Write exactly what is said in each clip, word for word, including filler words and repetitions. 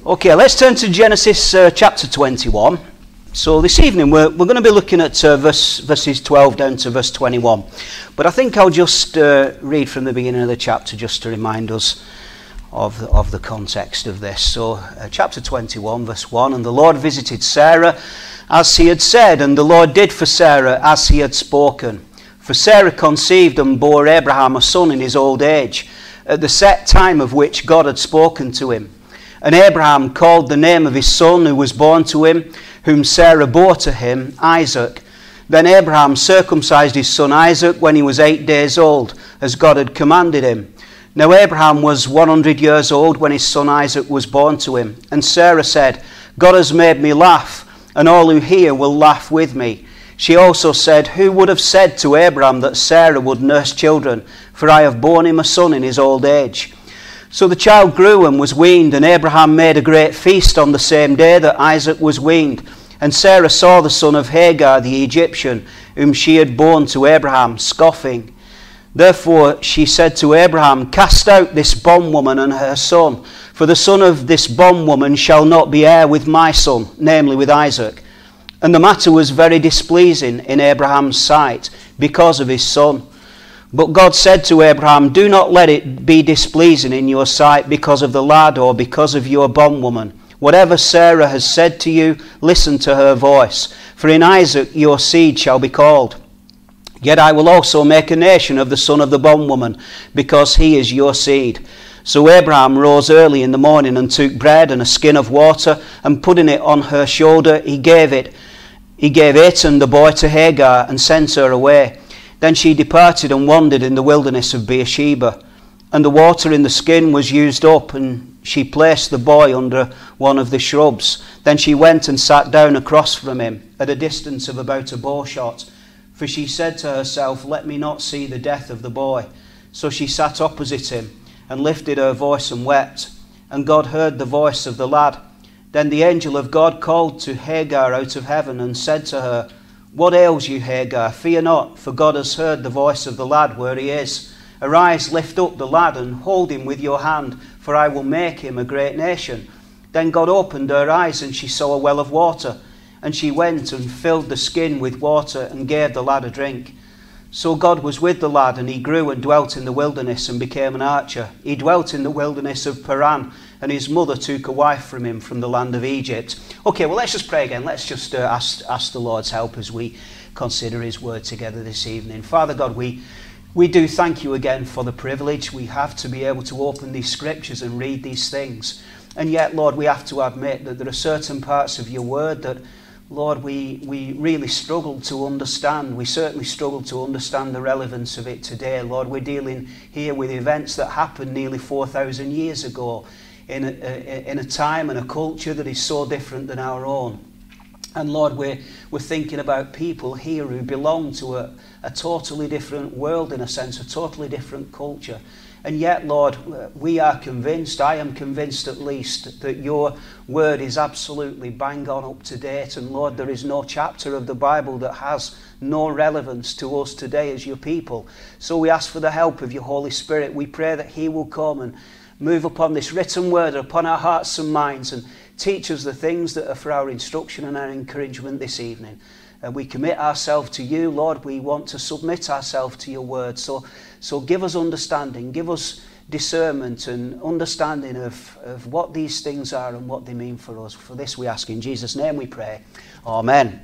Okay, let's turn to Genesis uh, chapter twenty-one. So this evening we're, we're going to be looking at uh, verse, verses twelve down to verse twenty-one. But I think I'll just uh, read from the beginning of the chapter just to remind us of the, of the context of this. So uh, chapter twenty-one, verse one, "And the Lord visited Sarah as he had said, and the Lord did for Sarah as he had spoken. For Sarah conceived and bore Abraham a son in his old age, at the set time of which God had spoken to him. And Abraham called the name of his son who was born to him, whom Sarah bore to him, Isaac. Then Abraham circumcised his son Isaac when he was eight days old, as God had commanded him. Now Abraham was one hundred years old when his son Isaac was born to him. And Sarah said, God has made me laugh, and all who hear will laugh with me. She also said, Who would have said to Abraham that Sarah would nurse children? For I have borne him a son in his old age. So the child grew and was weaned, and Abraham made a great feast on the same day that Isaac was weaned. And Sarah saw the son of Hagar the Egyptian, whom she had borne to Abraham, scoffing. Therefore she said to Abraham, Cast out this bondwoman and her son, for the son of this bondwoman shall not be heir with my son, namely with Isaac. And the matter was very displeasing in Abraham's sight, because of his son. But God said to Abraham, Do not let it be displeasing in your sight because of the lad or because of your bondwoman. Whatever Sarah has said to you, listen to her voice. For in Isaac your seed shall be called. Yet I will also make a nation of the son of the bondwoman, because he is your seed. So Abraham rose early in the morning and took bread and a skin of water, and putting it on her shoulder, he gave it. He gave it and the boy to Hagar and sent her away. Then she departed and wandered in the wilderness of Beersheba. And the water in the skin was used up, and she placed the boy under one of the shrubs. Then she went and sat down across from him, at a distance of about a bow shot. For she said to herself, Let me not see the death of the boy. So she sat opposite him, and lifted her voice and wept. And God heard the voice of the lad. Then the angel of God called to Hagar out of heaven, and said to her, What ails you, Hagar? Fear not, for God has heard the voice of the lad where he is. Arise, lift up the lad, and hold him with your hand, for I will make him a great nation. Then God opened her eyes, and she saw a well of water. And she went and filled the skin with water, and gave the lad a drink. So God was with the lad, and he grew and dwelt in the wilderness, and became an archer. He dwelt in the wilderness of Paran, and his mother took a wife from him from the land of Egypt. Okay, well, let's just pray again. Let's just uh, ask, ask the Lord's help as we consider his word together this evening. Father God, we, we do thank you again for the privilege we have to be able to open these scriptures and read these things. And yet, Lord, we have to admit that there are certain parts of your word that, Lord, we, we really struggle to understand. We certainly struggle to understand the relevance of it today. Lord, we're dealing here with events that happened nearly four thousand years ago in a, a, in a time and a culture that is so different than our own. And Lord, we're, we're thinking about people here who belong to a, a totally different world, in a sense, a totally different culture. And yet, Lord, we are convinced, I am convinced at least, that your word is absolutely bang on up to date. And Lord, there is no chapter of the Bible that has no relevance to us today as your people. So we ask for the help of your Holy Spirit. We pray that he will come and move upon this written word, upon our hearts and minds, and teach us the things that are for our instruction and our encouragement this evening. And we commit ourselves to you, Lord. We want to submit ourselves to your word. So, so give us understanding, give us discernment and understanding of, of what these things are and what they mean for us. For this we ask in Jesus' name we pray. Amen.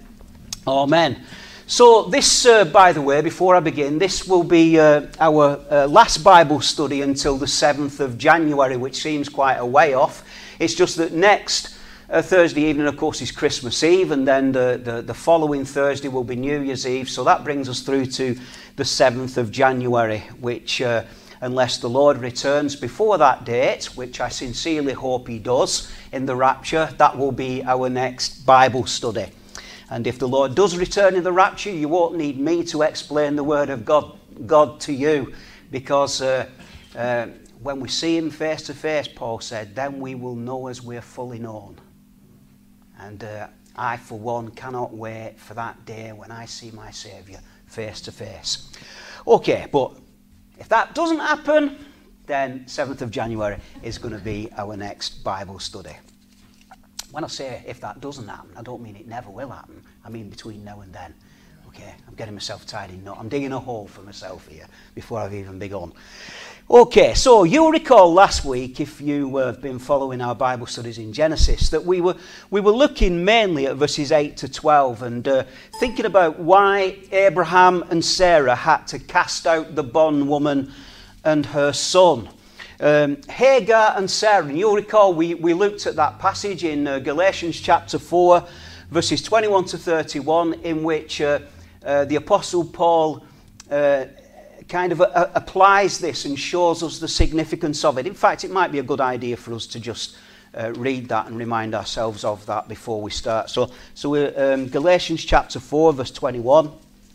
Amen. So this, uh, by the way, before I begin, this will be uh, our uh, last Bible study until the seventh of January, which seems quite a way off. It's just that next uh, Thursday evening, of course, is Christmas Eve, and then the, the, the following Thursday will be New Year's Eve. So that brings us through to the seventh of January, which, uh, unless the Lord returns before that date, which I sincerely hope he does in the rapture, that will be our next Bible study. And if the Lord does return in the rapture, you won't need me to explain the word of God, God to you, because uh, uh, when we see him face to face, Paul said, then we will know as we're fully known. And uh, I, for one, cannot wait for that day when I see my Saviour face to face. Okay, but if that doesn't happen, then seventh of January is going to be our next Bible study. When I say if that doesn't happen, I don't mean it never will happen. I mean between now and then. Okay, I'm getting myself tied in. No, I'm digging a hole for myself here before I've even begun. Okay, so you'll recall last week, if you uh, have been following our Bible studies in Genesis, that we were we were looking mainly at verses eight to twelve and uh, thinking about why Abraham and Sarah had to cast out the bondwoman and her son. Um, Hagar and Sarah, and you'll recall we, we looked at that passage in uh, Galatians chapter four, verses twenty-one to thirty-one, in which uh, uh, the Apostle Paul uh, kind of uh, applies this and shows us the significance of it. In fact, it might be a good idea for us to just uh, read that and remind ourselves of that before we start. So, so we're um, Galatians chapter four, verse twenty-one.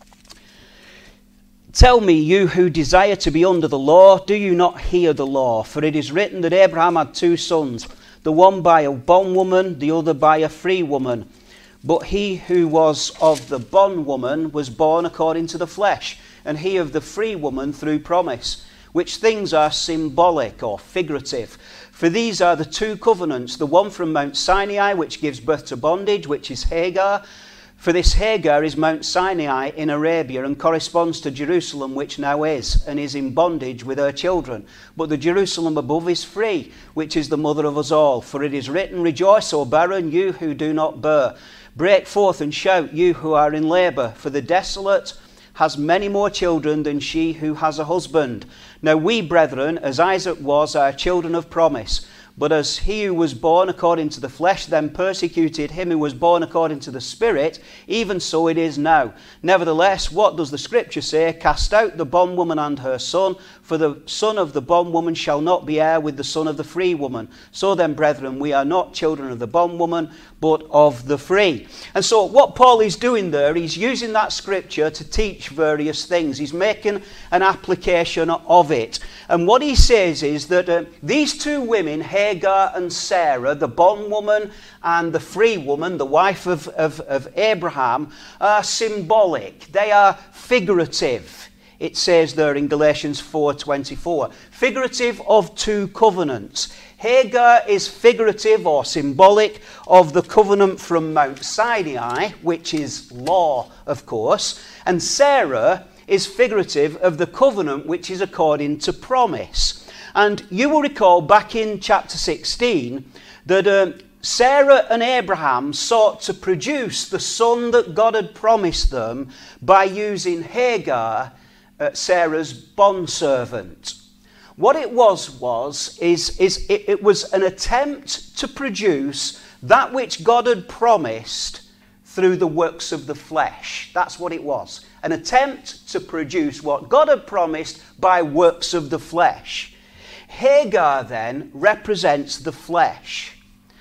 Tell me, you who desire to be under the law, do you not hear the law? For it is written that Abraham had two sons, the one by a bondwoman, the other by a free woman. But he who was of the bondwoman was born according to the flesh, and he of the free woman through promise, which things are symbolic or figurative. For these are the two covenants, the one from Mount Sinai, which gives birth to bondage, which is Hagar. For this Hagar is Mount Sinai in Arabia and corresponds to Jerusalem, which now is, and is in bondage with her children. But the Jerusalem above is free, which is the mother of us all. For it is written, Rejoice, O barren, you who do not bear. Break forth and shout, you who are in labour. For the desolate has many more children than she who has a husband. Now we, brethren, as Isaac was, are children of promise. But as he who was born according to the flesh then persecuted him who was born according to the Spirit, even so it is now. Nevertheless, what does the Scripture say? Cast out the bondwoman and her son, for the son of the bondwoman shall not be heir with the son of the free woman. So then, brethren, we are not children of the bondwoman, but of the free. And so what Paul is doing there, he's using that Scripture to teach various things. He's making an application of it. And what he says is that uh, these two women, Hagar and Sarah, the bondwoman and the free woman, the wife of, of, of Abraham, are symbolic. They are figurative. It says there in Galatians four twenty-four. Figurative of two covenants. Hagar is figurative or symbolic of the covenant from Mount Sinai, which is law, of course. And Sarah is figurative of the covenant which is according to promise. And you will recall back in chapter sixteen that um, Sarah and Abraham sought to produce the son that God had promised them by using Hagar, uh, Sarah's bondservant. What it was was is, is it, it was an attempt to produce that which God had promised through the works of the flesh. That's what it was. An attempt to produce what God had promised by works of the flesh. Hagar then represents the flesh.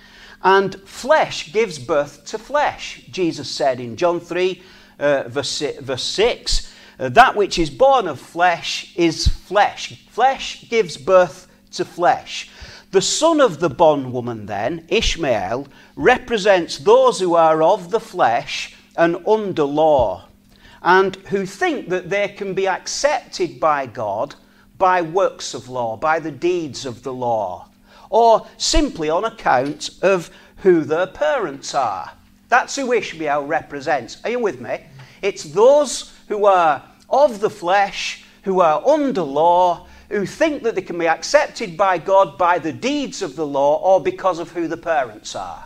And flesh gives birth to flesh. Jesus said in John three, uh, verse, verse six, uh, that which is born of flesh is flesh. Flesh gives birth to flesh. The son of the bondwoman then, Ishmael, represents those who are of the flesh and under law, and who think that they can be accepted by God by works of law, by the deeds of the law, or simply on account of who their parents are. That's who Ishmael represents. Are you with me? It's those who are of the flesh, who are under law, who think that they can be accepted by God by the deeds of the law or because of who the parents are.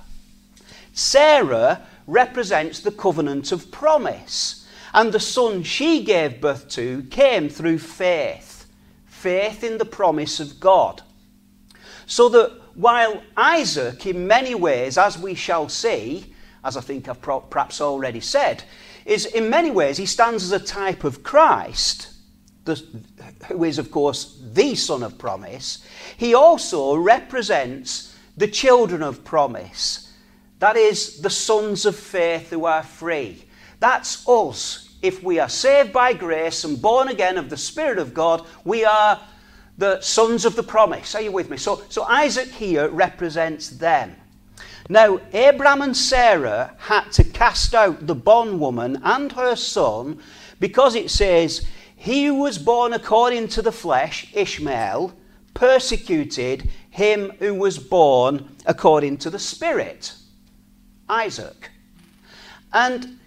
Sarah represents the covenant of promise, and the son she gave birth to came through faith, faith in the promise of God. So that while Isaac, in many ways, as we shall see, as I think I've perhaps already said, is in many ways he stands as a type of Christ, the, who is, of course, the son of promise, he also represents the children of promise. That is, the sons of faith who are free. That's us. If we are saved by grace and born again of the Spirit of God, we are the sons of the promise. Are you with me? So, so Isaac here represents them. Now, Abraham and Sarah had to cast out the bondwoman and her son because it says, he who was born according to the flesh, Ishmael, persecuted him who was born according to the Spirit. Isaac. And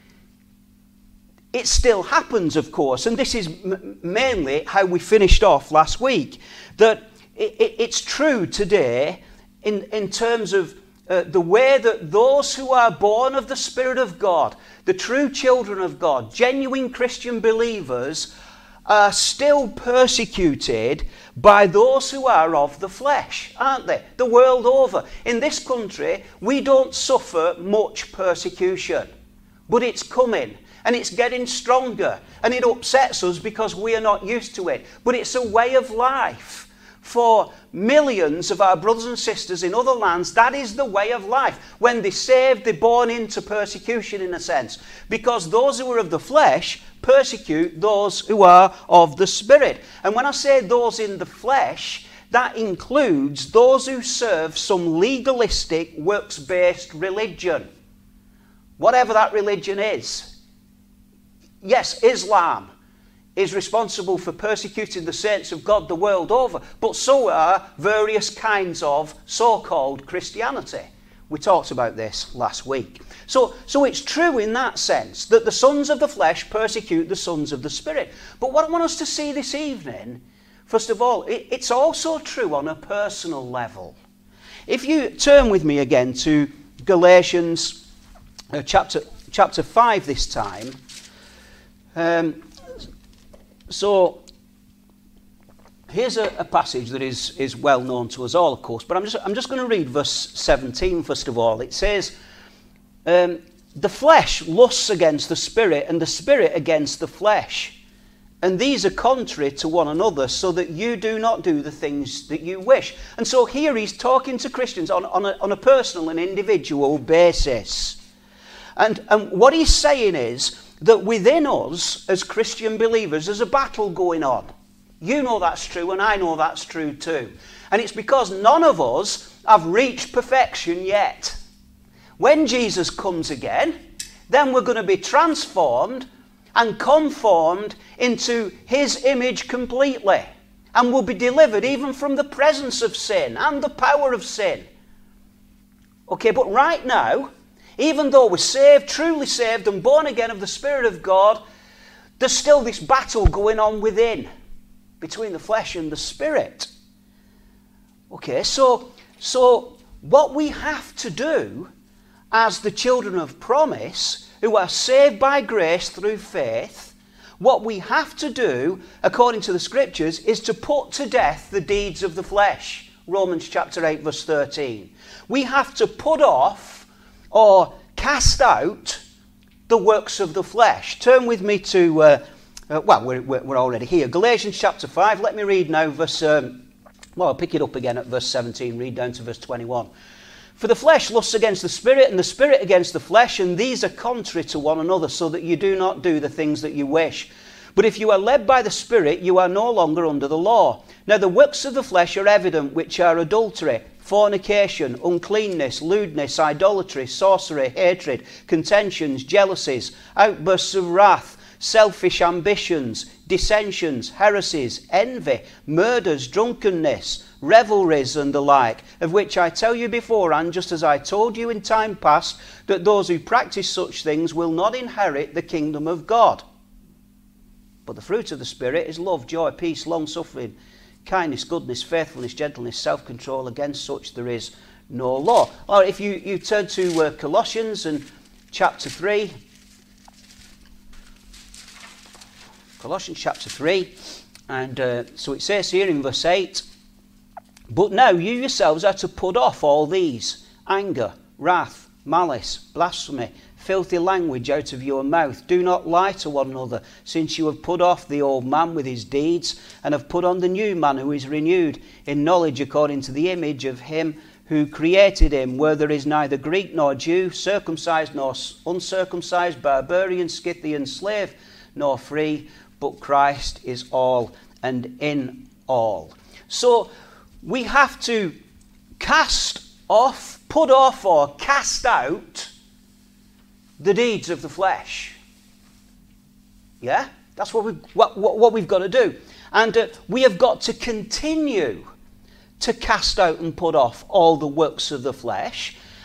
it still happens, of course, and this is m- mainly how we finished off last week, that it, it, it's true today in, in terms of uh, the way that those who are born of the Spirit of God, the true children of God, genuine Christian believers, are still persecuted by those who are of the flesh, aren't they? The world over. In this country, we don't suffer much persecution, but it's coming. And it's getting stronger, and it upsets us because we are not used to it. But it's a way of life for millions of our brothers and sisters in other lands. That is the way of life. When they're saved, they're born into persecution in a sense, because those who are of the flesh persecute those who are of the Spirit. And when I say those in the flesh, that includes those who serve some legalistic, works-based religion, whatever that religion is. Yes, Islam is responsible for persecuting the saints of God the world over, but so are various kinds of so-called Christianity. We talked about this last week. So, so it's true in that sense that the sons of the flesh persecute the sons of the Spirit. But what I want us to see this evening, first of all, it, it's also true on a personal level. If you turn with me again to Galatians uh, chapter, chapter five this time, Um, so here's a, a passage that is, is well known to us all, of course, but I'm just, I'm just going to read verse seventeen first of all. It says, um, the flesh lusts against the Spirit, and the Spirit against the flesh. And these are contrary to one another, so that you do not do the things that you wish. And so here he's talking to Christians on, on, a, on a personal and individual basis. And, and what he's saying is that within us, as Christian believers, there's a battle going on. You know that's true, and I know that's true too. And it's because none of us have reached perfection yet. When Jesus comes again, then we're going to be transformed and conformed into his image completely. And we'll be delivered even from the presence of sin and the power of sin. Okay, but right now, even though we're saved, truly saved and born again of the Spirit of God, there's still this battle going on within, between the flesh and the Spirit. Okay, so, so what we have to do as the children of promise, who are saved by grace through faith, what we have to do, according to the Scriptures, is to put to death the deeds of the flesh. Romans chapter eight, verse thirteen. We have to put off or cast out the works of the flesh. Turn with me to, uh, uh, well, we're, we're already here. Galatians chapter five. Let me read now verse, um, well, I'll pick it up again at verse seventeen, read down to verse twenty-one. For the flesh lusts against the Spirit, and the Spirit against the flesh, and these are contrary to one another, so that you do not do the things that you wish. But if you are led by the Spirit, you are no longer under the law. Now the works of the flesh are evident, which are adultery, fornication, uncleanness, lewdness, idolatry, sorcery, hatred, contentions, jealousies, outbursts of wrath, selfish ambitions, dissensions, heresies, envy, murders, drunkenness, revelries, and the like, of which I tell you beforehand, just as I told you in time past, that those who practice such things will not inherit the kingdom of God. But the fruit of the Spirit is love, joy, peace, long-suffering, kindness, goodness, faithfulness, gentleness, self-control. Against such there is no law. Or if you, you turn to uh, Colossians and chapter three. Colossians chapter three. And uh, so it says here in verse eight, but now you yourselves are to put off all these: anger, wrath, malice, blasphemy, filthy language out of your mouth. Do not lie to one another, since you have put off the old man with his deeds, and have put on the new man, who is renewed in knowledge according to the image of him who created him, where there is neither Greek nor Jew, circumcised nor uncircumcised, barbarian, Scythian, slave nor free, but Christ is all and in all. So we have to cast off, put off or cast out the deeds of the flesh. Yeah? That's what, we, what, what, what we've got to do. And uh, we have got to continue to cast out and put off all the works of the flesh.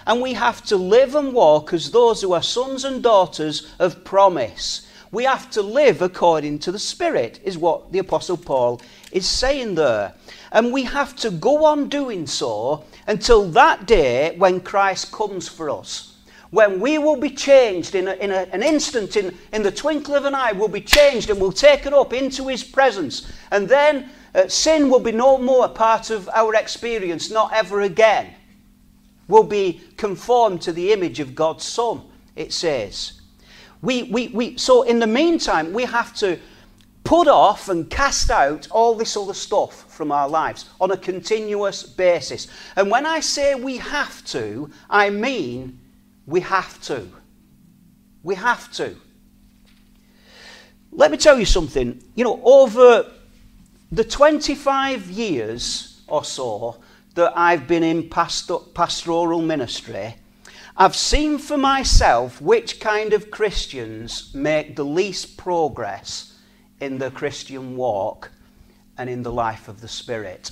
And we have to live and walk as those who are sons and daughters of promise. We have to live according to the Spirit, is what the Apostle Paul is saying there. And we have to go on doing so until that day when Christ comes for us. When we will be changed in, a, in a, an instant, in, in the twinkle of an eye, we'll be changed and we'll take it up into his presence. And then uh, sin will be no more part of our experience, not ever again. We'll be conformed to the image of God's Son, it says. We, we, we, so in the meantime, we have to put off and cast out all this other stuff from our lives on a continuous basis. And when I say we have to, I mean we have to. We have to. Let me tell you something. You know, over the twenty-five years or so that I've been in pastor, pastoral ministry, I've seen for myself which kind of Christians make the least progress in the Christian walk and in the life of the Spirit.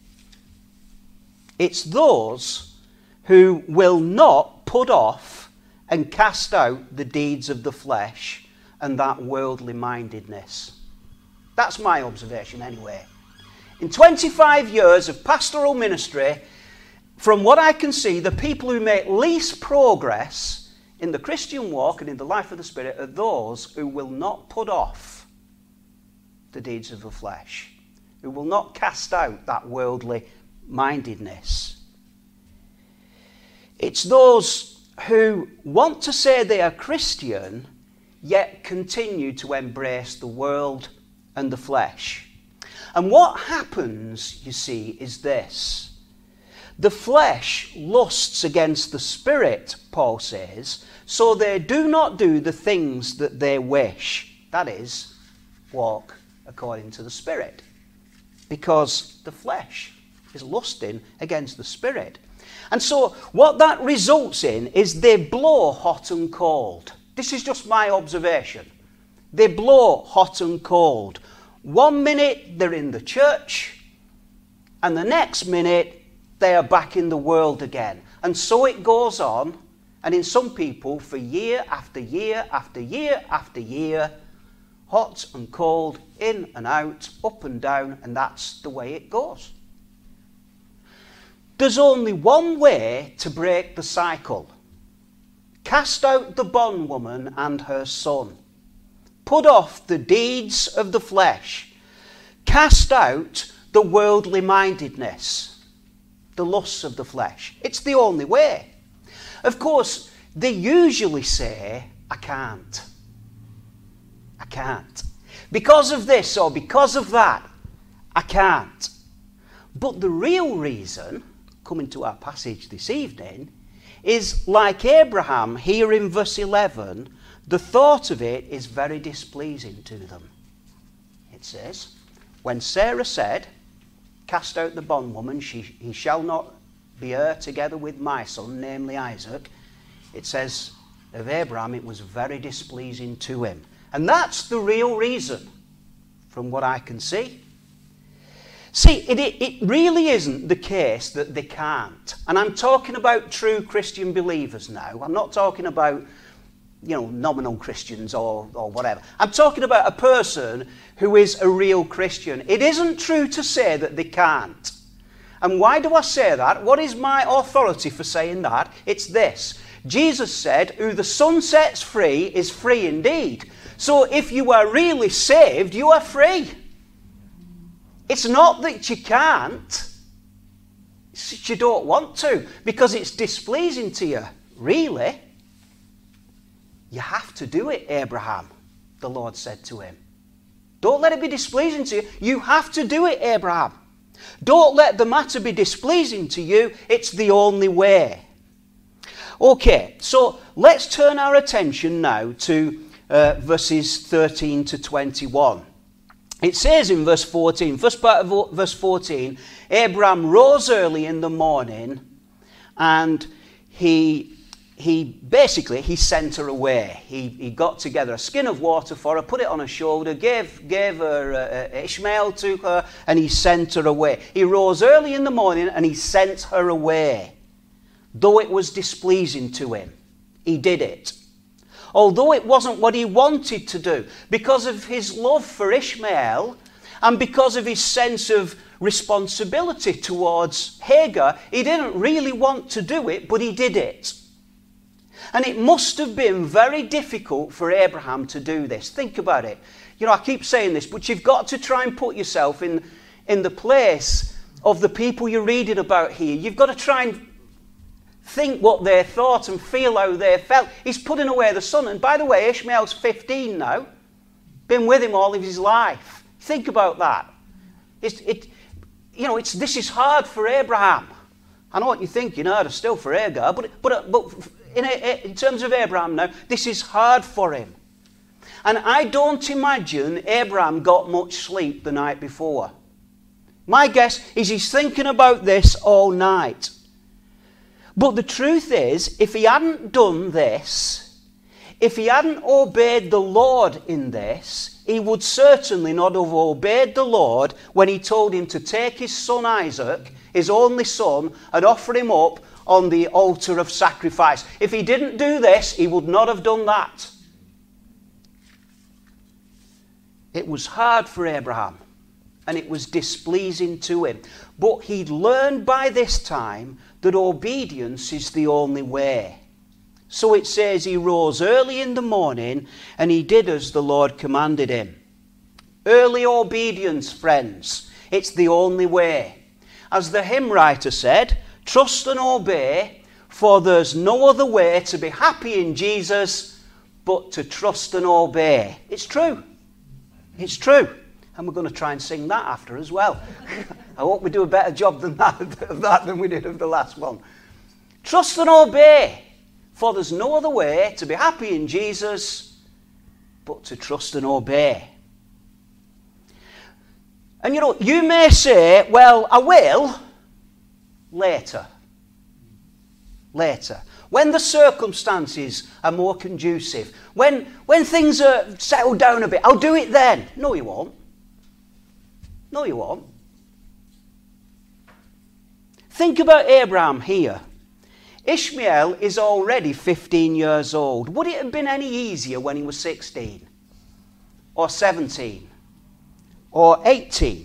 It's those who will not put off and cast out the deeds of the flesh and that worldly mindedness. That's my observation anyway. In twenty-five years of pastoral ministry, from what I can see, the people who make least progress in the Christian walk and in the life of the Spirit are those who will not put off the deeds of the flesh, who will not cast out that worldly mindedness. It's those who want to say they are Christian, yet continue to embrace the world and the flesh. And what happens, you see, is this. The flesh lusts against the Spirit, Paul says, so they do not do the things that they wish. That is, walk according to the Spirit. Because the flesh is lusting against the Spirit. And so what that results in is they blow hot and cold. This is just my observation. They blow hot and cold. One minute they're in the church, and the next minute they are back in the world again. And so it goes on, and in some people for year after year after year after year, hot and cold, in and out, up and down, and that's the way it goes. There's only one way to break the cycle. Cast out the bondwoman and her son. Put off the deeds of the flesh. Cast out the worldly mindedness, the lusts of the flesh. It's the only way. Of course, they usually say, I can't. I can't. Because of this or because of that, I can't. But the real reason, coming to our passage this evening, is like Abraham here in verse eleven, the thought of it is very displeasing to them. It says, when Sarah said, cast out the bondwoman, she, he shall not be heir together with my son, namely Isaac. It says of Abraham, it was very displeasing to him. And that's the real reason, from what I can see. See, it, it, it really isn't the case that they can't. And I'm talking about true Christian believers now. I'm not talking about, you know, nominal Christians or, or whatever. I'm talking about a person who is a real Christian. It isn't true to say that they can't. And why do I say that? What is my authority for saying that? It's this. Jesus said, who the Son sets free is free indeed. So if you are really saved, you are free. It's not that you can't. It's that you don't want to, because it's displeasing to you. Really? You have to do it, Abraham, the Lord said to him. Don't let it be displeasing to you. You have to do it, Abraham. Don't let the matter be displeasing to you. It's the only way. Okay, so let's turn our attention now to uh, verses thirteen to twenty-one. It says in verse fourteen, first part of verse fourteen, Abraham rose early in the morning and he he basically he sent her away. He, he got together a skin of water for her, put it on her shoulder, gave, gave her uh, Ishmael to her, and he sent her away. He rose early in the morning and he sent her away. though it was displeasing to him. He did it. Although it wasn't what he wanted to do, because of his love for Ishmael and because of his sense of responsibility towards Hagar, he didn't really want to do it, but he did it. And it must have been very difficult for Abraham to do this. Think about it. You know, I keep saying this, but you've got to try and put yourself in, in the place of the people you're reading about here. You've got to try and think what they thought and feel how they felt. He's putting away the son. And by the way, Ishmael's fifteen now. Been with him all of his life. Think about that. It's, it, you know, it's, this is hard for Abraham. I know what you're thinking, harder still for Hagar, but, but, but in, a, in terms of Abraham now, this is hard for him. And I don't imagine Abraham got much sleep the night before. My guess is he's thinking about this all night. But the truth is, if he hadn't done this, if he hadn't obeyed the Lord in this, he would certainly not have obeyed the Lord when he told him to take his son Isaac, his only son, and offer him up on the altar of sacrifice. If he didn't do this, he would not have done that. It was hard for Abraham, and it was displeasing to him. But he'd learned by this time that obedience is the only way. So it says he rose early in the morning and he did as the Lord commanded him. Early obedience, friends. It's the only way. As the hymn writer said, trust and obey, for there's no other way to be happy in Jesus but to trust and obey. It's true. It's true. And we're going to try and sing that after as well. I hope we do a better job than that, of that than we did of the last one. Trust and obey, for there's no other way to be happy in Jesus but to trust and obey. And you know, you may say, well, I will later. Later. When the circumstances are more conducive. When, when things are settled down a bit. I'll do it then. No, you won't. No, you won't. Think about Abraham here. Ishmael is already fifteen years old. Would it have been any easier when he was sixteen? Or seventeen? Or eighteen?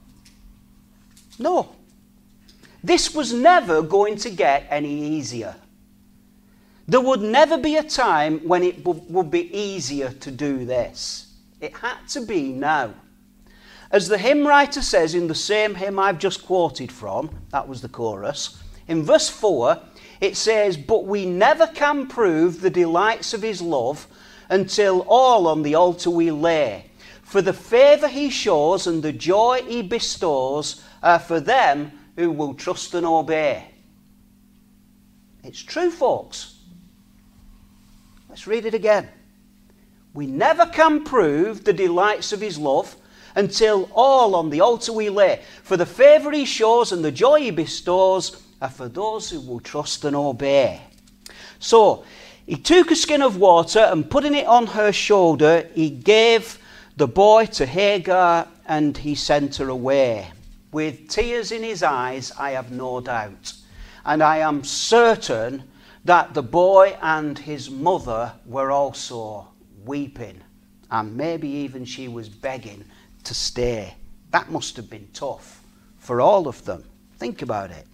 No. This was never going to get any easier. There would never be a time when it would be easier to do this. It had to be now. As the hymn writer says in the same hymn I've just quoted from, that was the chorus, in verse four, it says, but we never can prove the delights of his love until all on the altar we lay. For the favour he shows and the joy he bestows are for them who will trust and obey. It's true, folks. Let's read it again. We never can prove the delights of his love until all on the altar we lay. For the favour he shows and the joy he bestows are for those who will trust and obey. So, he took a skin of water and putting it on her shoulder, he gave the boy to Hagar and he sent her away. With tears in his eyes, I have no doubt. And I am certain that the boy and his mother were also weeping. And maybe even she was begging to stay. That must have been tough for all of them. Think about it.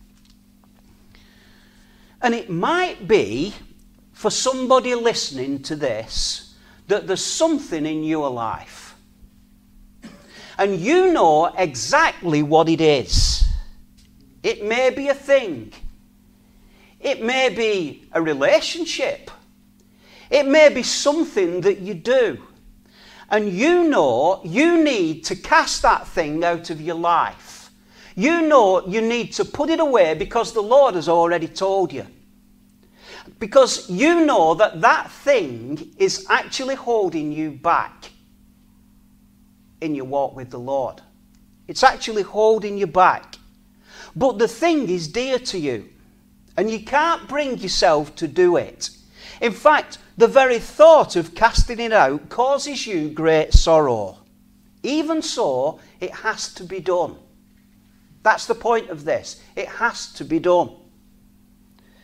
And it might be, for somebody listening to this, that there's something in your life. And you know exactly what it is. It may be a thing. It may be a relationship. It may be something that you do. And you know you need to cast that thing out of your life. You know you need to put it away because the Lord has already told you. Because you know that that thing is actually holding you back in your walk with the Lord. It's actually holding you back. But the thing is dear to you. And you can't bring yourself to do it. In fact, the very thought of casting it out causes you great sorrow. Even so, it has to be done. That's the point of this. It has to be done.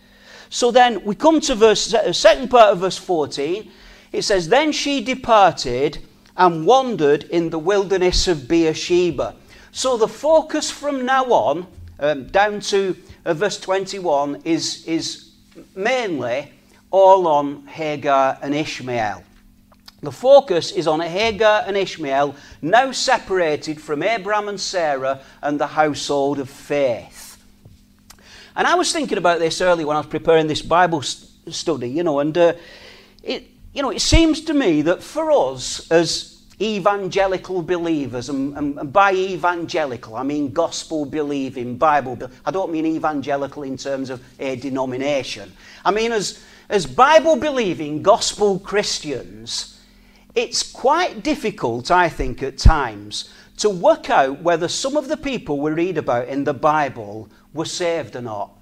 So then we come to verse, the second part of verse fourteen. It says, then she departed and wandered in the wilderness of Beersheba. So the focus from now on, um, down to uh, verse twenty-one, is, is mainly all on Hagar and Ishmael. The focus is on Hagar and Ishmael, now separated from Abraham and Sarah and the household of faith. And I was thinking about this earlier when I was preparing this Bible st- study, you know, and uh, it, you know, it seems to me that for us as evangelical believers, and, and, and by evangelical I mean gospel believing, Bible, I don't mean evangelical in terms of a denomination. I mean as, as Bible believing gospel Christians, it's quite difficult, I think, at times to work out whether some of the people we read about in the Bible were saved or not.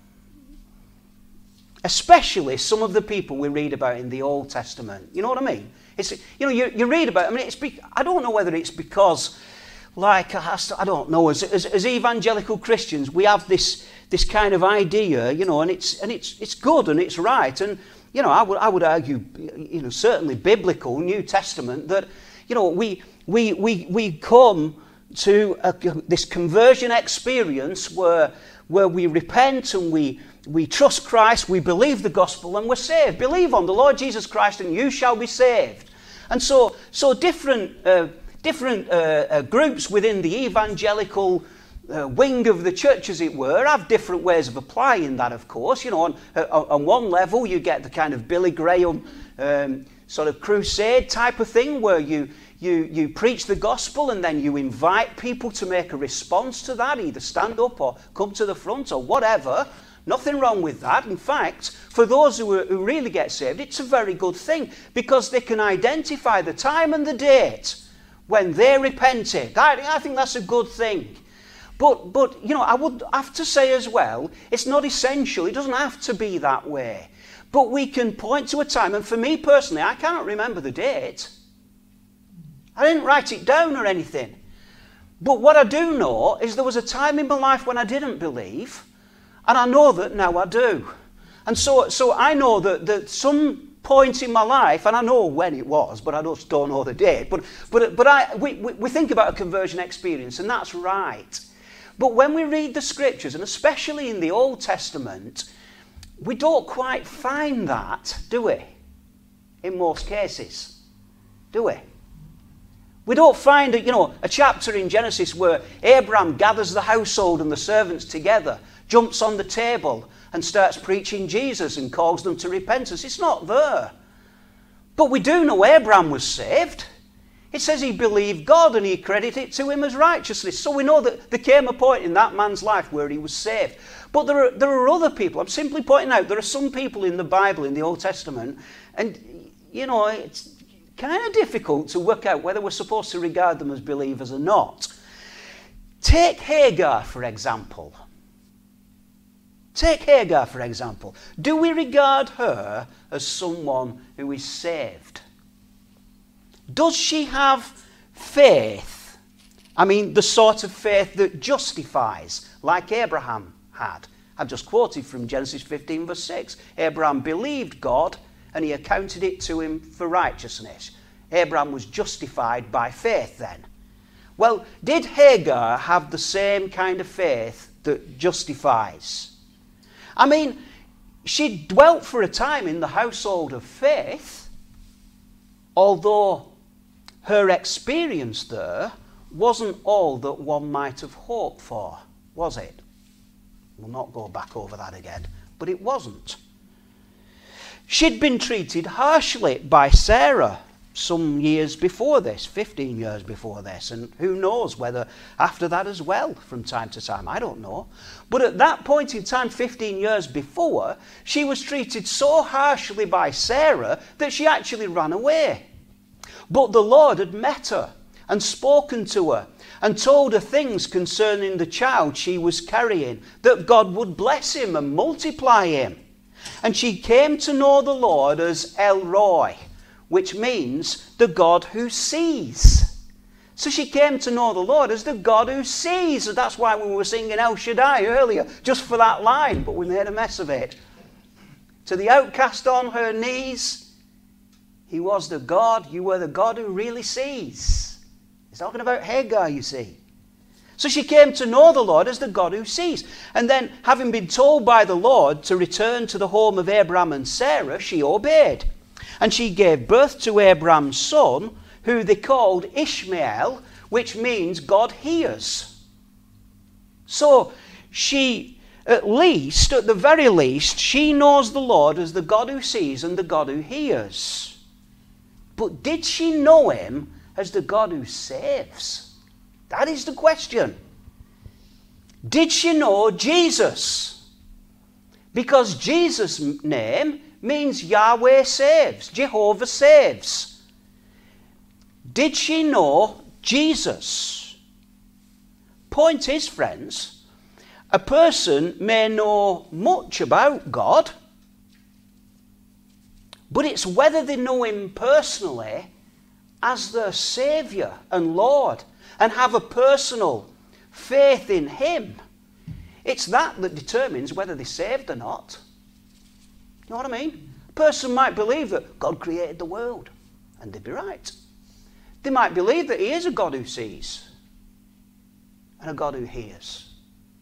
Especially some of the people we read about in the Old Testament. You know what I mean? It's, you know, you, you read about, I mean, it's be, I don't know whether it's because, like, I don't know, as, as, as evangelical Christians, we have this, this kind of idea, you know, and it's, and it's, it's good and it's right. And, you know, I would, I would argue, you know, certainly biblical, New Testament, that, you know, we, we, we, we come to a, this conversion experience where, where we repent and we, we trust Christ, we believe the gospel and we're saved. Believe on the Lord Jesus Christ and you shall be saved. And so, so different, uh, different uh, uh, groups within the evangelical Uh, wing of the church, as it were, have different ways of applying that, of course. You know, on, uh, on one level you get the kind of Billy Graham um, sort of crusade type of thing where you, you, you preach the gospel and then you invite people to make a response to that, either stand up or come to the front or whatever. Nothing wrong with that. In fact, for those who, are, who really get saved, it's a very good thing because they can identify the time and the date when they repented. I, I think that's a good thing. But, but, you know, I would have to say as well, it's not essential. It doesn't have to be that way. But we can point to a time, and for me personally, I cannot remember the date. I didn't write it down or anything. But what I do know is there was a time in my life when I didn't believe, and I know that now I do. And so, so I know that, that some point in my life, and I know when it was, but I just don't know the date, but, but, but I, we, we think about a conversion experience, and that's right. But when we read the scriptures, and especially in the Old Testament, we don't quite find that, do we? In most cases, do we? We don't find, a, you know, a chapter in Genesis where Abraham gathers the household and the servants together, jumps on the table and starts preaching Jesus and calls them to repentance. It's not there. But we do know Abraham was saved. It says he believed God and he credited it to him as righteousness. So we know that there came a point in that man's life where he was saved. But there are, there are other people. I'm simply pointing out there are some people in the Bible, in the Old Testament, and, you know, it's kind of difficult to work out whether we're supposed to regard them as believers or not. Take Hagar, for example. Take Hagar, for example. Do we regard her as someone who is saved? Does she have faith? I mean, the sort of faith that justifies, like Abraham had. I've just quoted from Genesis fifteen, verse six. Abraham believed God, and he accounted it to him for righteousness. Abraham was justified by faith then. Well, did Hagar have the same kind of faith that justifies? I mean, she dwelt for a time in the household of faith, although her experience there wasn't all that one might have hoped for, was it? We'll not go back over that again, but it wasn't. She'd been treated harshly by Sarah some years before this, fifteen years before this, and who knows whether after that as well from time to time, I don't know. But at that point in time, fifteen years before, she was treated so harshly by Sarah that she actually ran away. But the Lord had met her and spoken to her and told her things concerning the child she was carrying, that God would bless him and multiply him. And she came to know the Lord as El Roi, which means the God who sees. So she came to know the Lord as the God who sees. And that's why we were singing El Shaddai earlier, just for that line, but we made a mess of it. to the outcast on her knees. He was the God, you were the God who really sees. He's talking about Hagar, you see. So she came to know the Lord as the God who sees. And then, having been told by the Lord to return to the home of Abraham and Sarah, she obeyed. And she gave birth to Abraham's son, who they called Ishmael, which means God hears. So she, at least, at the very least, she knows the Lord as the God who sees and the God who hears. But did she know him as the God who saves? That is the question. Did she know Jesus? Because Jesus' name means Yahweh saves, Jehovah saves. Did she know Jesus? Point is, friends, a person may know much about God, but it's whether they know him personally as their Saviour and Lord and have a personal faith in him. It's that that determines whether they're saved or not. You know what I mean? A person might believe that God created the world, and they'd be right. They might believe that he is a God who sees and a God who hears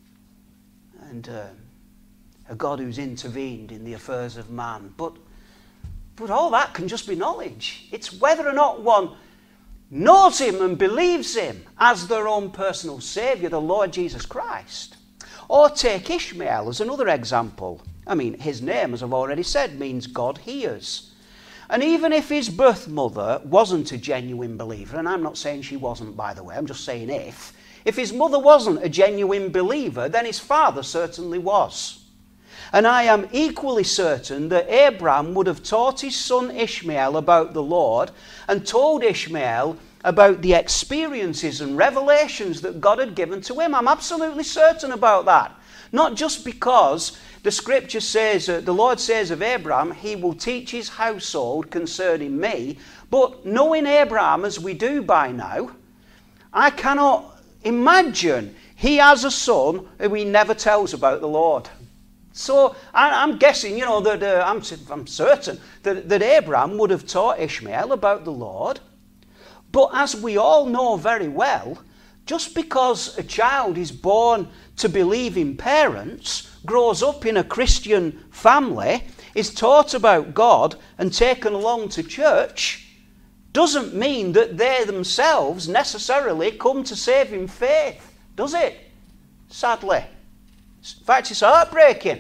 and uh, a God who's intervened in the affairs of man. But, but all that can just be knowledge. It's whether or not one knows him and believes him as their own personal Saviour, the Lord Jesus Christ. Or take Ishmael as another example. I mean, his name, as I've already said, means God hears. And even if his birth mother wasn't a genuine believer, and I'm not saying she wasn't, by the way, I'm just saying if, if his mother wasn't a genuine believer, then his father certainly was. And I am equally certain that Abraham would have taught his son Ishmael about the Lord and told Ishmael about the experiences and revelations that God had given to him. I'm absolutely certain about that. Not just because the scripture says, uh, the Lord says of Abraham, he will teach his household concerning me. But knowing Abraham as we do by now, I cannot imagine he has a son who he never tells about the Lord. So I, I'm guessing, you know, that uh, I'm, I'm certain that, that Abraham would have taught Ishmael about the Lord. But as we all know very well, just because a child is born to believing parents, grows up in a Christian family, is taught about God and taken along to church, doesn't mean that they themselves necessarily come to saving faith, does it? Sadly. In fact, it's heartbreaking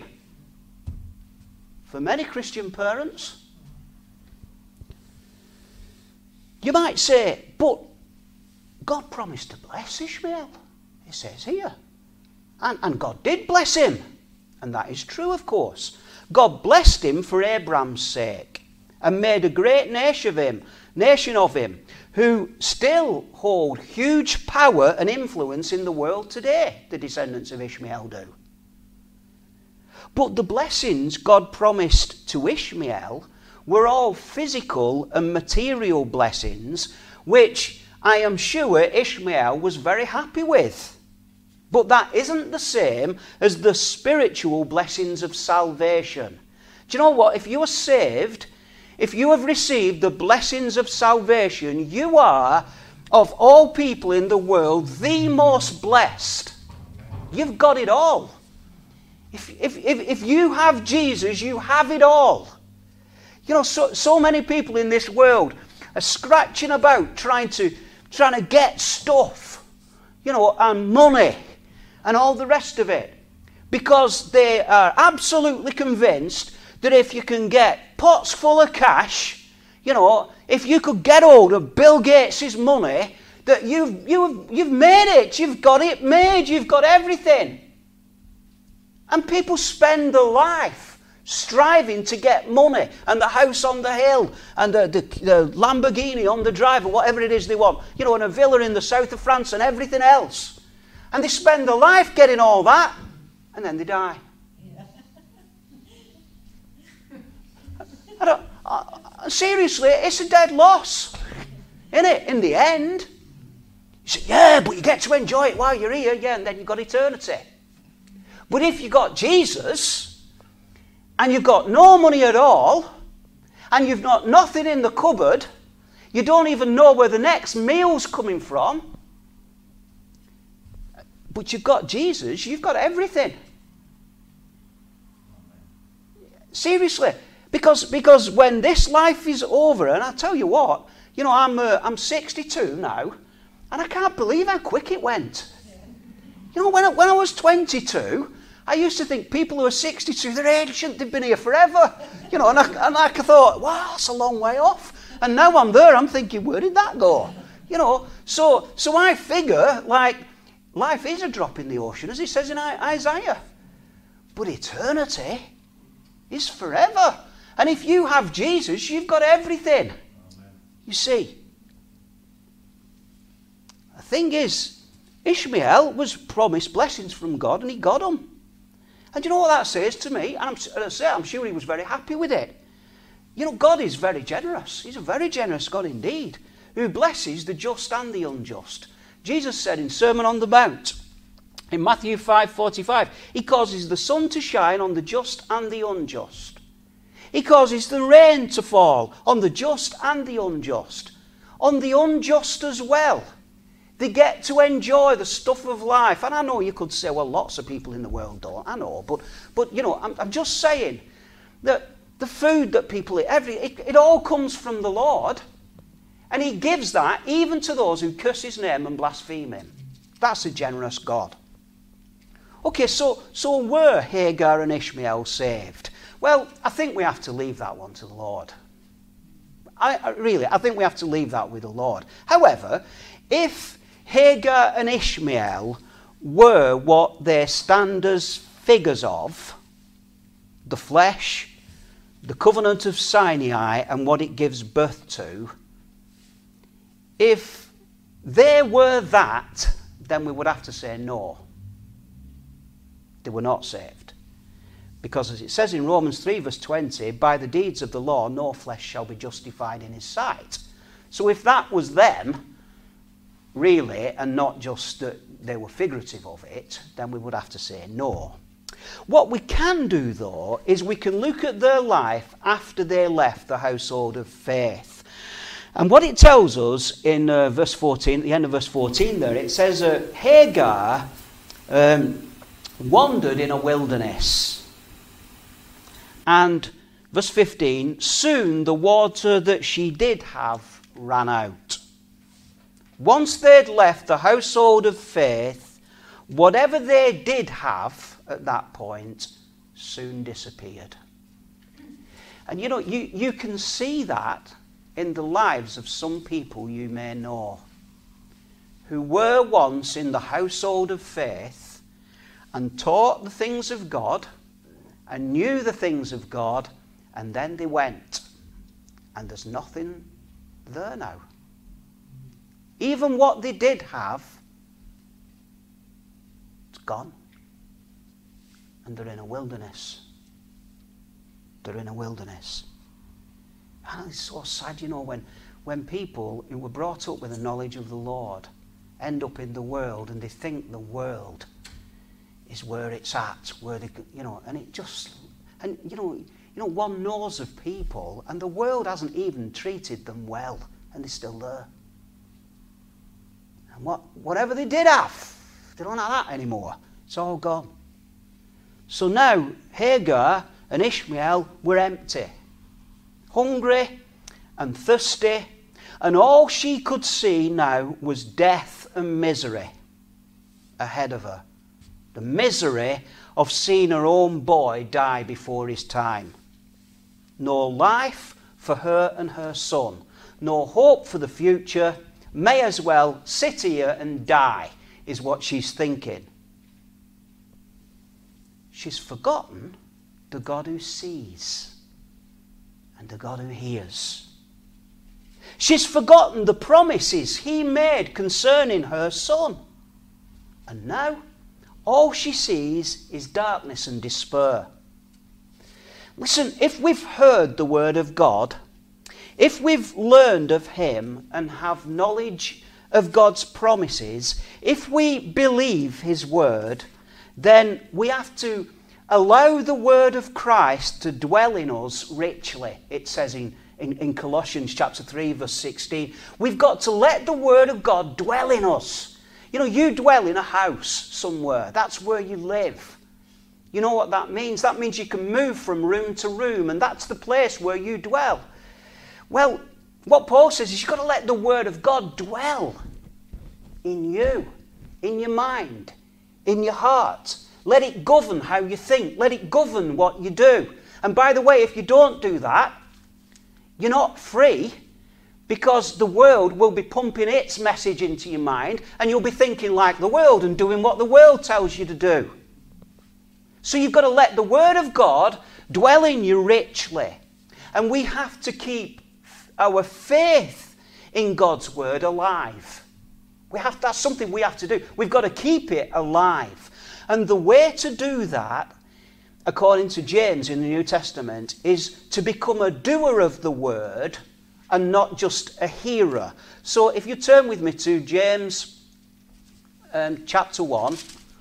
for many Christian parents. You might say, but God promised to bless Ishmael, it says here. And, and God did bless him. And that is true, of course. God blessed him for Abraham's sake and made a great nation of him, nation of him, who still hold huge power and influence in the world today, the descendants of Ishmael do. But the blessings God promised to Ishmael were all physical and material blessings, which I am sure Ishmael was very happy with. But that isn't the same as the spiritual blessings of salvation. Do you know what? If you are saved, if you have received the blessings of salvation, you are, of all people in the world, the most blessed. You've got it all. If, if, if, if you have Jesus, you have it all. You know, so, so many people in this world are scratching about trying to, trying to get stuff, you know, and money and all the rest of it, because they are absolutely convinced that if you can get pots full of cash, you know, if you could get hold of Bill Gates' money, that you've, you've, you've made it, you've got it made, you've got everything. And people spend their life striving to get money and the house on the hill and the, the, the Lamborghini on the drive or whatever it is they want, you know, and a villa in the south of France and everything else. And they spend their life getting all that, and then they die. Yeah. I don't, uh, seriously, it's a dead loss, isn't it, in the end? You say, yeah, but you get to enjoy it while you're here, yeah, and then you've got eternity. But if you got Jesus, and you've got no money at all, and you've got nothing in the cupboard, you don't even know where the next meal's coming from, but you've got Jesus, you've got everything. Seriously. Because, because when this life is over, and I tell you what, you know, I'm, uh, I'm sixty-two now, and I can't believe how quick it went. You know, when I, when I was twenty-two, I used to think people who are sixty-two, they're ancient, they've been here forever. You know, and I, and I thought, wow, that's a long way off. And now I'm there, I'm thinking, where did that go? You know, so, so I figure, like, life is a drop in the ocean, as it says in Isaiah. But eternity is forever. And if you have Jesus, you've got everything. Amen. You see. The thing is, Ishmael was promised blessings from God, and he got them. And you know what that says to me? And I'm, and I say, I'm sure he was very happy with it. You know, God is very generous. He's a very generous God indeed, who blesses the just and the unjust. Jesus said in Sermon on the Mount, in Matthew five forty-five, he causes the sun to shine on the just and the unjust. He causes the rain to fall on the just and the unjust. On the unjust as well. They get to enjoy the stuff of life. And I know you could say, well, lots of people in the world don't. I know. But, but you know, I'm, I'm just saying that the food that people eat, every, it, it all comes from the Lord. And he gives that even to those who curse his name and blaspheme him. That's a generous God. Okay, so, so were Hagar and Ishmael saved? Well, I think we have to leave that one to the Lord. I, I really, I think we have to leave that with the Lord. However, if Hagar and Ishmael were what they stand as figures of, the flesh, the covenant of Sinai and what it gives birth to, if they were that, then we would have to say no. They were not saved. Because as it says in Romans three verse twenty, by the deeds of the law no flesh shall be justified in his sight. So if that was them, really, and not just that they were figurative of it, then we would have to say no. What we can do, though, is we can look at their life after they left the household of faith. And what it tells us in uh, verse fourteen, at the end of verse fourteen there, it says, uh, Hagar um, wandered in a wilderness. And verse fifteen, soon the water that she did have ran out. Once they'd left the household of faith, whatever they did have at that point soon disappeared. And you know, you, you can see that in the lives of some people you may know, who were once in the household of faith and taught the things of God, and knew the things of God, and then they went. And there's nothing there now. Even what they did have, it's gone. And they're in a wilderness. They're in a wilderness. And it's so sad, you know, when, when people who were brought up with the knowledge of the Lord end up in the world, and they think the world is where it's at, where they, you know, and it just, and you know, you know, one knows of people, and the world hasn't even treated them well, and they're still there. And what, whatever they did have, they don't have that anymore. It's all gone. So now Hagar and Ishmael were empty, hungry and thirsty, and all she could see now was death and misery ahead of her. The misery of seeing her own boy die before his time. No life for her and her son. No hope for the future. May as well sit here and die, is what she's thinking. She's forgotten the God who sees and the God who hears. She's forgotten the promises he made concerning her son. And now, all she sees is darkness and despair. Listen, if we've heard the word of God, if we've learned of him and have knowledge of God's promises, if we believe his word, then we have to allow the word of Christ to dwell in us richly, it says in, in, in Colossians chapter three, verse sixteen. We've got to let the word of God dwell in us. You know, you dwell in a house somewhere. That's where you live. You know what that means? That means you can move from room to room, and that's the place where you dwell. Well, what Paul says is you've got to let the word of God dwell in you, in your mind, in your heart. Let it govern how you think. Let it govern what you do. And by the way, if you don't do that, you're not free, because the world will be pumping its message into your mind, and you'll be thinking like the world and doing what the world tells you to do. So you've got to let the word of God dwell in you richly. And we have to keep our faith in God's word alive. We have, that's something we have to do. We've got to keep it alive. And the way to do that, according to James in the New Testament, is to become a doer of the word and not just a hearer. So if you turn with me to James um, chapter one.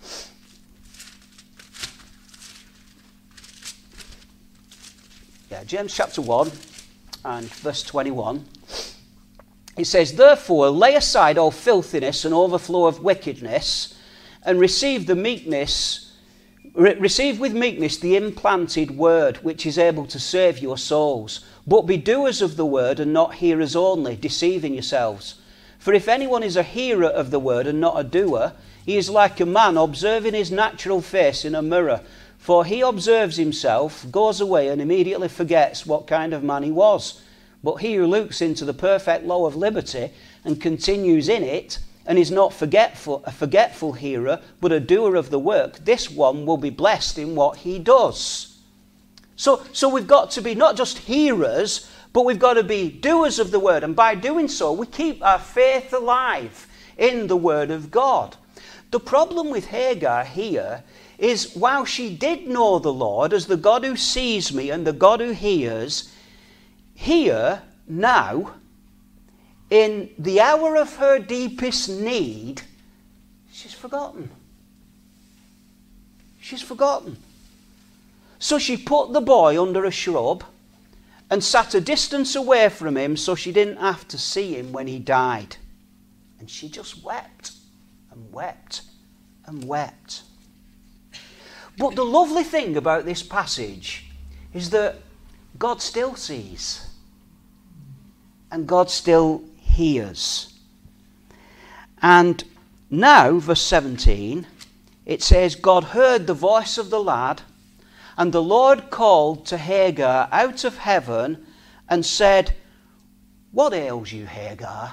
Yeah, James chapter one and verse twenty-one. It says, "Therefore lay aside all filthiness and overflow of wickedness, and receive the meekness, re- receive with meekness the implanted word, which is able to save your souls. But be doers of the word and not hearers only, deceiving yourselves. For if anyone is a hearer of the word and not a doer, he is like a man observing his natural face in a mirror. For he observes himself, goes away, and immediately forgets what kind of man he was. But he who looks into the perfect law of liberty and continues in it, and is not forgetful, a forgetful hearer, but a doer of the work, this one will be blessed in what he does." So, so we've got to be not just hearers, but we've got to be doers of the word. And by doing so, we keep our faith alive in the word of God. The problem with Hagar here is, while she did know the Lord as the God who sees me and the God who hears, here, now, in the hour of her deepest need, she's forgotten. She's forgotten. So she put the boy under a shrub and sat a distance away from him so she didn't have to see him when he died. And she just wept and wept and wept. But the lovely thing about this passage is that God still sees and God still hears. And now, verse seventeen, it says, "God heard the voice of the lad, and the Lord called to Hagar out of heaven and said, 'What ails you, Hagar?'"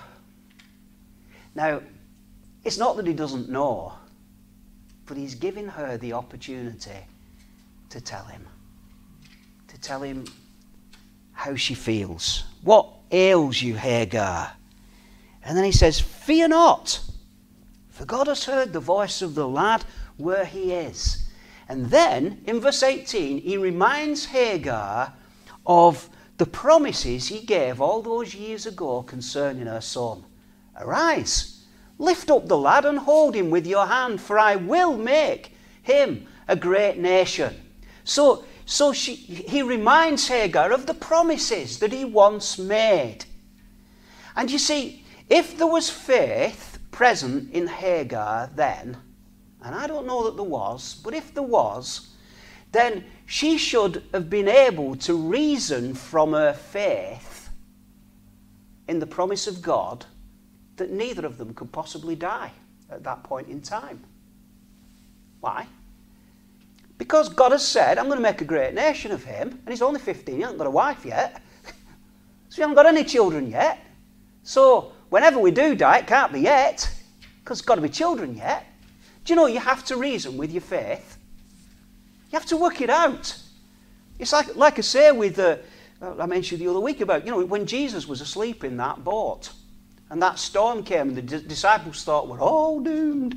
Now, it's not that he doesn't know, but he's giving her the opportunity to tell him. To tell him how she feels. "What ails you, Hagar?" And then he says, "Fear not, for God has heard the voice of the lad where he is." And then, in verse eighteen, he reminds Hagar of the promises he gave all those years ago concerning her son. "Arise, lift up the lad and hold him with your hand, for I will make him a great nation." So, so she, he reminds Hagar of the promises that he once made. And you see, if there was faith present in Hagar then, and I don't know that there was, but if there was, then she should have been able to reason from her faith in the promise of God that neither of them could possibly die at that point in time. Why? Because God has said, "I'm going to make a great nation of him," and he's only fifteen, he hasn't got a wife yet. So he hasn't got any children yet. So whenever we do die, it can't be yet, because there's got to be children yet. Do you know, you have to reason with your faith. You have to work it out. It's like, like I say with, uh, I mentioned the other week about, you know, when Jesus was asleep in that boat, and that storm came, and the d- disciples thought we're all doomed.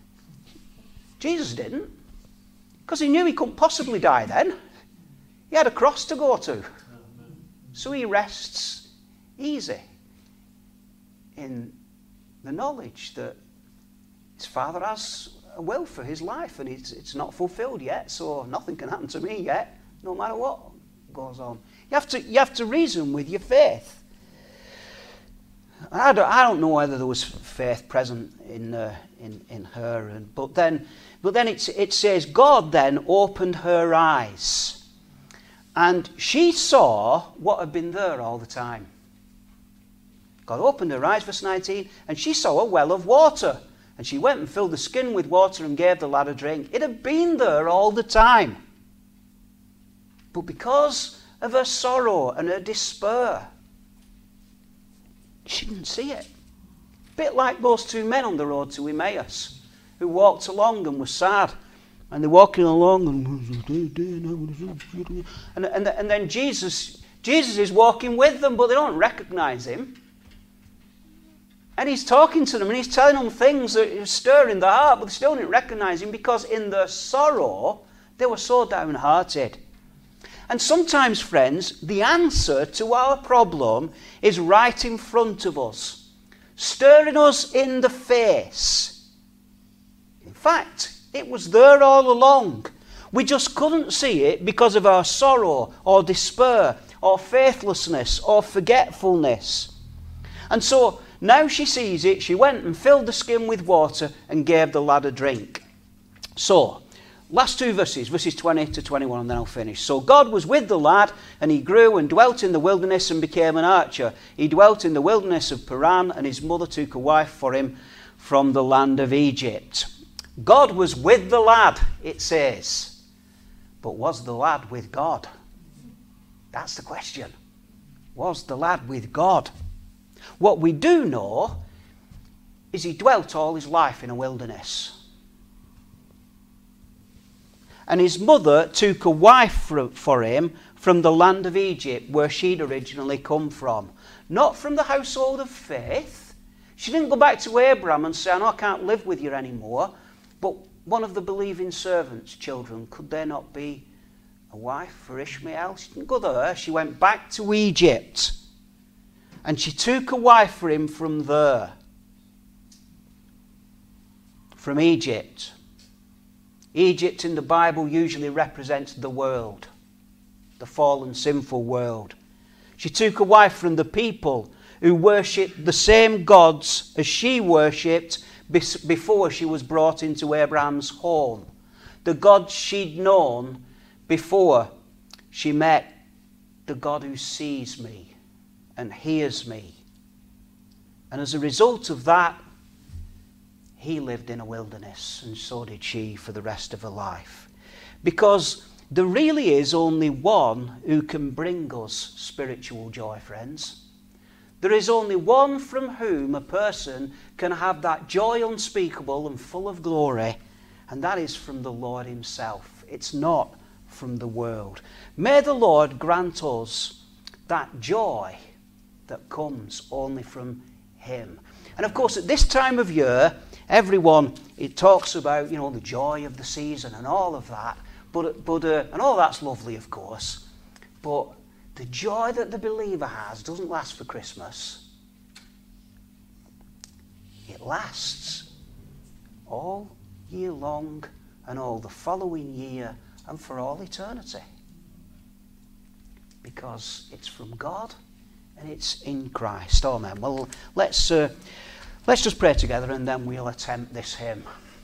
Jesus didn't, because he knew he couldn't possibly die then. He had a cross to go to. So he rests easy in the knowledge that his Father has a will for his life, and it's, it's not fulfilled yet, so nothing can happen to me yet, no matter what goes on. You have to, you have to reason with your faith. I don't, I don't know whether there was faith present in uh, in, in her, and, but then, but then it's, it says God then opened her eyes, and she saw what had been there all the time. God opened her eyes, verse nineteen, and she saw a well of water, and she went and filled the skin with water and gave the lad a drink. It had been there all the time, but because of her sorrow and her despair, she didn't see it. A bit like those two men on the road to Emmaus who walked along and were sad. And they're walking along and and, and, and then Jesus, Jesus is walking with them, but they don't recognize him. And he's talking to them and he's telling them things that stir in their heart, but they still didn't recognize him because in their sorrow they were so downhearted. And sometimes, friends, the answer to our problem is right in front of us, staring us in the face. In fact, it was there all along. We just couldn't see it because of our sorrow or despair or faithlessness or forgetfulness. And so now she sees it. She went and filled the skin with water and gave the lad a drink. So, last two verses, verses twenty to twenty-one, and then I'll finish. So God was with the lad, and he grew and dwelt in the wilderness and became an archer. He dwelt in the wilderness of Paran, and his mother took a wife for him from the land of Egypt. God was with the lad, it says. But was the lad with God? That's the question. Was the lad with God? What we do know is he dwelt all his life in a wilderness. And his mother took a wife for him from the land of Egypt, where she'd originally come from. Not from the household of faith. She didn't go back to Abraham and say, I know I can't live with you anymore. But one of the believing servants' children, could there not be a wife for Ishmael? She didn't go there. She went back to Egypt. And she took a wife for him from there. From Egypt. Egypt in the Bible usually represents the world, the fallen, sinful world. She took a wife from the people who worshipped the same gods as she worshipped before she was brought into Abraham's home. The gods she'd known before she met the God who sees me and hears me. And as a result of that, he lived in a wilderness, and so did she for the rest of her life. Because there really is only one who can bring us spiritual joy, friends. There is only one from whom a person can have that joy unspeakable and full of glory, and that is from the Lord himself. It's not from the world. May the Lord grant us that joy that comes only from him. And of course, at this time of year, everyone, it talks about, you know, the joy of the season and all of that. But, but uh, and all that's lovely, of course. But the joy that the believer has doesn't last for Christmas. It lasts all year long and all the following year and for all eternity. Because it's from God and it's in Christ. Amen. Well, let's... Uh, Let's just pray together and then we'll attempt this hymn.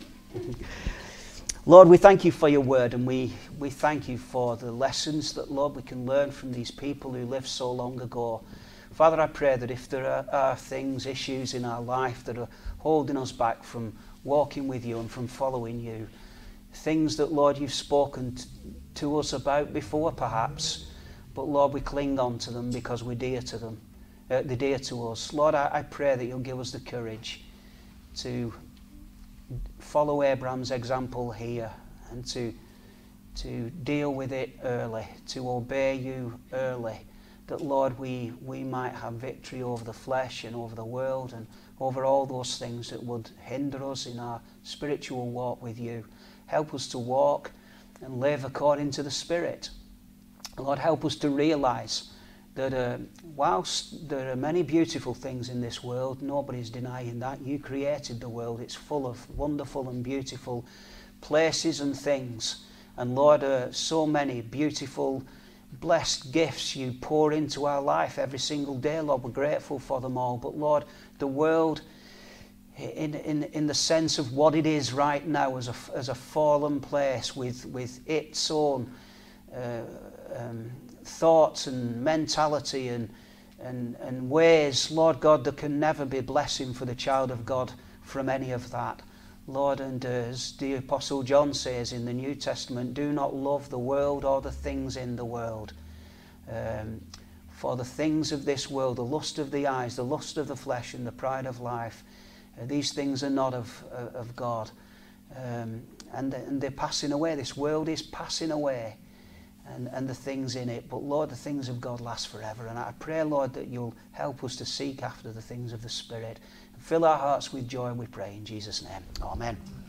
Lord, we thank you for your word, and we, we thank you for the lessons that, Lord, we can learn from these people who lived so long ago. Father, I pray that if there are, are things, issues in our life that are holding us back from walking with you and from following you, things that, Lord, you've spoken t- to us about before perhaps, but Lord, we cling on to them because we're dear to them. Uh, they're dear to us. Lord, I, I pray that you'll give us the courage to follow Abraham's example here and to, to deal with it early, to obey you early, that, Lord, we, we might have victory over the flesh and over the world and over all those things that would hinder us in our spiritual walk with you. Help us to walk and live according to the Spirit. Lord, help us to realize that uh, whilst there are many beautiful things in this world, nobody's denying that. You created the world. It's full of wonderful and beautiful places and things. And Lord, uh, so many beautiful, blessed gifts you pour into our life every single day. Lord, we're grateful for them all. But Lord, the world, in in in the sense of what it is right now as a as a fallen place with with its own uh, um, thoughts and mentality and and and ways, Lord God, there can never be blessing for the child of God from any of that. Lord, and as the Apostle John says in the New Testament, do not love the world or the things in the world. Um, for the things of this world, the lust of the eyes, the lust of the flesh, and the pride of life, uh, these things are not of uh, of God. Um, and, and they're passing away. This world is passing away, and, and the things in it. But Lord, the things of God last forever. And I pray, Lord, that you'll help us to seek after the things of the Spirit. Fill our hearts with joy, we pray in Jesus' name. Amen.